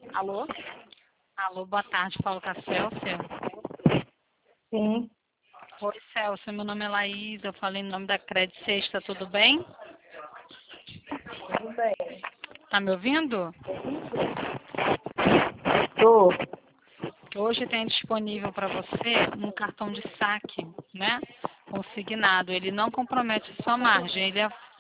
Alô? Alô, boa tarde, falo com a Célcia. Sim, Oi, Célcia, meu nome é Laís, eu falei em nome da Credit Sexta, tudo bem? tudo bem. Tá me ouvindo? Tô. Hoje tem disponível para você um cartão de saque, né? Consignado. Ele não compromete a sua margem, ele é